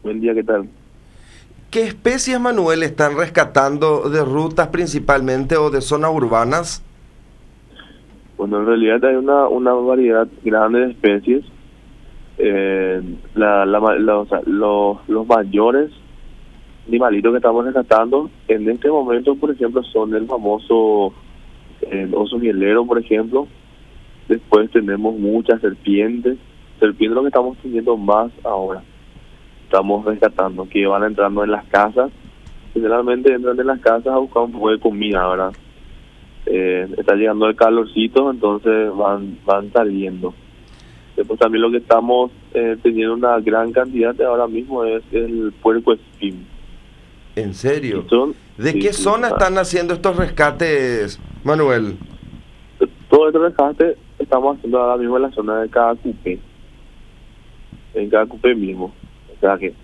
Buen día, ¿qué tal? ¿Qué especies, Manuel, están rescatando de rutas principalmente o de zonas urbanas? Bueno, en realidad hay una variedad grande de especies. O sea, los mayores animalitos que estamos rescatando en este momento, por ejemplo, son el famoso oso mielero, por ejemplo. Después tenemos muchas serpientes. Serpientes es lo que estamos teniendo más ahora. Estamos rescatando, que van entrando en las casas. Generalmente entran en las casas a buscar un poco de comida, ¿verdad? Está llegando el calorcito, entonces van saliendo. Después también lo que estamos teniendo una gran cantidad de ahora mismo es el puerco espín. ¿En Y serio? son, ¿De sí, qué sí, zona están haciendo estos rescates, Manuel? todo este rescate estamos haciendo ahora mismo en la zona de Caacupé, en Caacupé mismo. O sea que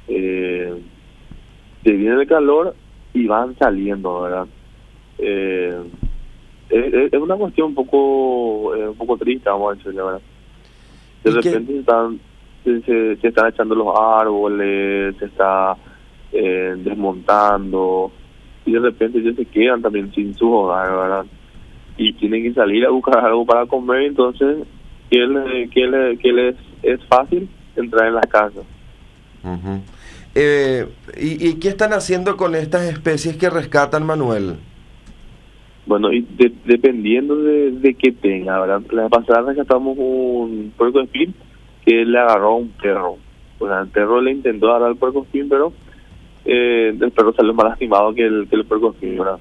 se viene el calor y van saliendo, ¿verdad? Eh, es una cuestión un poco triste, vamos a decirle, ¿verdad? De ¿Y qué? repente se están echando los árboles, se está desmontando, y de repente ellos se quedan también sin su hogar, ¿verdad? Y tienen que salir a buscar algo para comer. Entonces, ¿qué les es fácil? Entrar en la casa. Ujú. ¿Y qué están haciendo con estas especies que rescatan, Manuel? Bueno, y dependiendo de qué tenga, ¿verdad? La pasada rescatamos un puerco espín que le agarró a un perro. O sea, el perro le intentó agarrar al puerco espín, pero el perro salió más lastimado que el puerco espín, ¿verdad?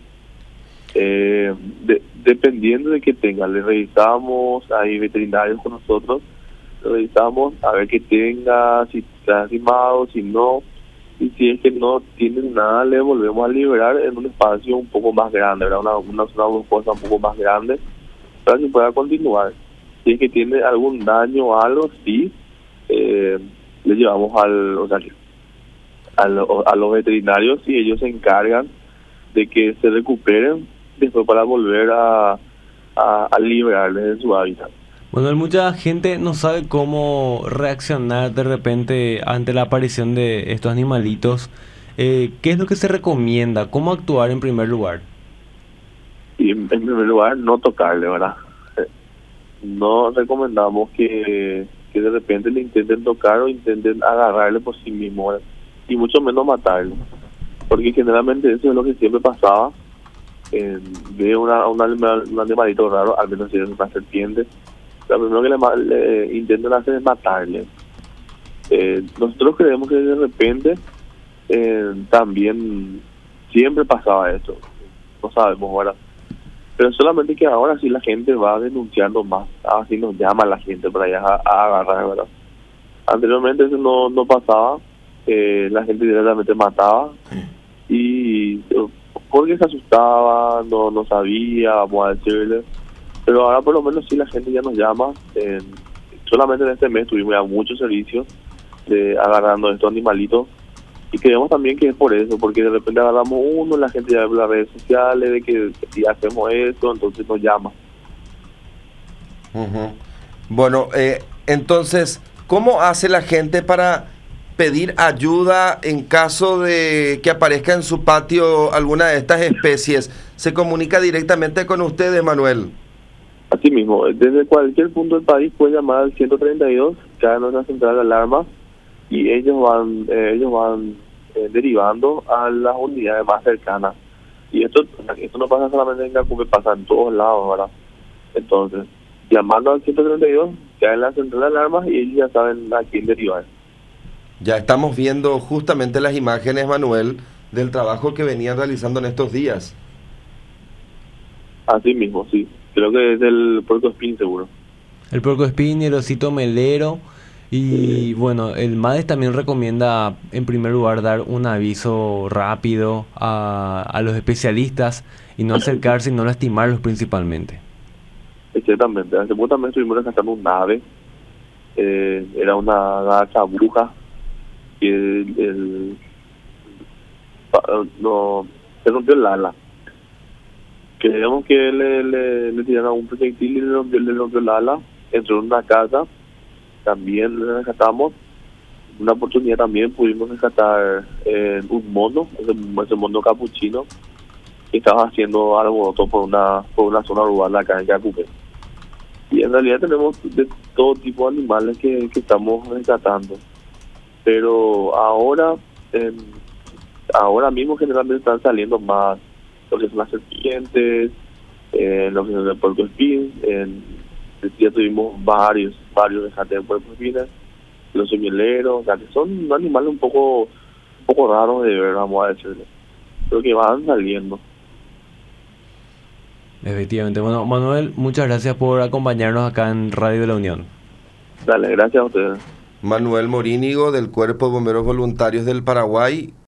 Dependiendo de qué tenga, le revisamos, hay veterinarios con nosotros, le revisamos a ver qué tenga, si está lastimado, si no, y si es que no tiene nada, le volvemos a liberar en un espacio un poco más grande, ¿verdad? Una zona boscosa un poco más grande, para que pueda continuar. Si es que tiene algún daño o algo, sí, le llevamos o sea, a los veterinarios y ellos se encargan de que se recuperen después para volver a liberarles de su hábitat. Bueno, mucha gente no sabe cómo reaccionar de repente ante la aparición de estos animalitos. ¿Qué es lo que se recomienda? ¿Cómo actuar en primer lugar? Y en primer lugar, no tocarle, ¿verdad? No recomendamos que de repente le intenten tocar o intenten agarrarle por sí mismo, ¿verdad? Y mucho menos matarlo, porque generalmente eso es lo que siempre pasaba. Ve un animalito raro, al menos si es una serpiente, lo primero que le intentan hacer es matarle. Nosotros creemos que de repente también siempre pasaba esto, no sabemos ahora, pero solamente que ahora sí la gente va denunciando más, así nos llama la gente para allá a agarrar, ¿verdad? Anteriormente eso no pasaba, la gente directamente mataba y porque se asustaba, no sabía, vamos a decirle. Pero ahora por lo menos sí la gente ya nos llama. Solamente en este mes tuvimos ya muchos servicios de agarrando estos animalitos. Y creemos también que es por eso, porque de repente agarramos uno, la gente ya ve las redes sociales de que si hacemos esto, entonces nos llama. Ujú. Bueno, entonces, ¿cómo hace la gente para pedir ayuda en caso de que aparezca en su patio alguna de estas especies? ¿Se comunica directamente con ustedes, Manuel? Así mismo, desde cualquier punto del país puede llamar al 132, que es nuestra central de alarma, y ellos van derivando a las unidades más cercanas. Y esto no pasa solamente en Cancún, pasa en todos lados, ¿verdad? Entonces, llamando al 132, cae en la central de alarmas y ellos ya saben a quién derivar. Ya estamos viendo justamente las imágenes, Manuel, del trabajo que venían realizando en estos días. Así mismo, sí. Creo que es el Puerto Espín, seguro. El puercoespín y el osito melero. Eh, Y bueno, el MADES también recomienda en primer lugar dar un aviso rápido a los especialistas y no acercarse y no lastimarlos principalmente. Exactamente. Hace poco también estuvimos rescatando un ave. Era una gacha bruja que no, se rompió el ala. Creemos que le tiraron un proyectil y le rompió el ala. Entró en una casa, también le rescatamos. una oportunidad también pudimos rescatar un mono, ese mono capuchino, que estaba haciendo alboroto por una zona urbana acá en Yacupé. Y en realidad tenemos de todo tipo de animales que estamos rescatando. Pero ahora mismo generalmente están saliendo más lo que son las serpientes, lo que son el puerco espín. Ya tuvimos varios rescates de puerco espines, los semieleros, o sea que son animales un poco raros de ver, vamos a decirle, pero que van saliendo. Efectivamente. Bueno, Manuel, muchas gracias por acompañarnos acá en Radio de la Unión. Dale, gracias a ustedes. Manuel Morínigo, del Cuerpo de Bomberos Voluntarios del Paraguay.